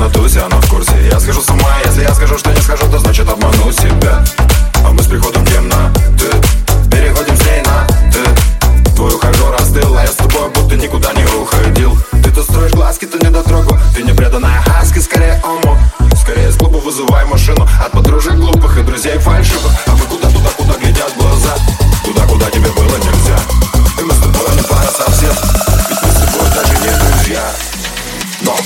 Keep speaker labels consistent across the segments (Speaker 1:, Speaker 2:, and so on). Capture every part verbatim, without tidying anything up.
Speaker 1: на тусе, она в курсе. Я скажу с ума, если я скажу, что не скажу, то значит обману себя. А мы с приходом темноты переходим с ней на ты. Твой ухажер остыл, а я с тобой будто никуда не уходил. Ты-то строишь глазки, ты не дотрогу. Ты не преданная хаски, скорее омо. Скорее из клуба вызывай машину от подружек глупых и друзей фальшивых. А вы куда туда, куда глядят глаза? Туда, куда тебе было нельзя. И мы с тобой не пара совсем, ведь мы с тобой даже не друзья. Но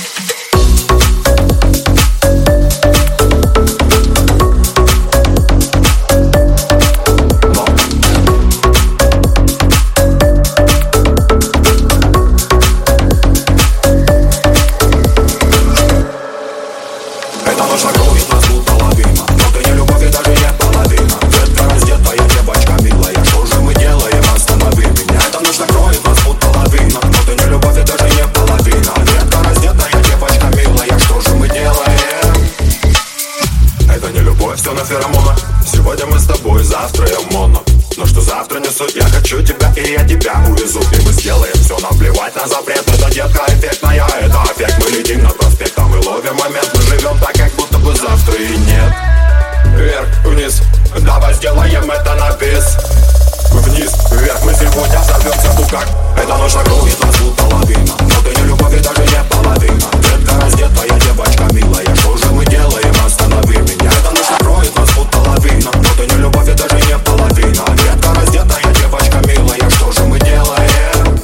Speaker 1: все на феромонах. Сегодня мы с тобой, завтра я моно. Но что завтра не суть, я хочу тебя и я тебя увезу. И мы сделаем все, нам плевать на запрет. Это детка эффектная, это эффект. Мы летим над проспектом и ловим момент. Мы живем так, как будто бы завтра и нет. Вверх, вниз, давай сделаем это на бис. Вниз, вверх, мы сегодня взорвемся, ну как? Эта ночь накроет нас будто лавина. Но ты не любовь и даже не половина. Детка раздетая, девочка милая. Что же мы делаем, останови меня. Эта ночь накроет нас будто лавина. Но ты не любовь и даже не половина. Детка раздетая, девочка милая. Что же мы делаем?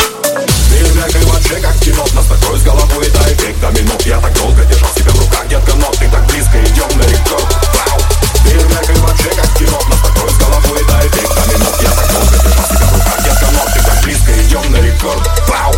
Speaker 1: Фейерверк и вообще как кино. Нас накроет с головой, это эффект домино. Я так долго держал себя в руках, детка, но ты так близко, идем на рекорд. Вау! Фейерверк и вообще как кино. Нас накроет с головой, это эффект домино. Я так долго держал себя в руках, детка, но ты так близко, идем на рекорд. Вау!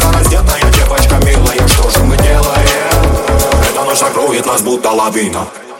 Speaker 2: Нас будто лавина.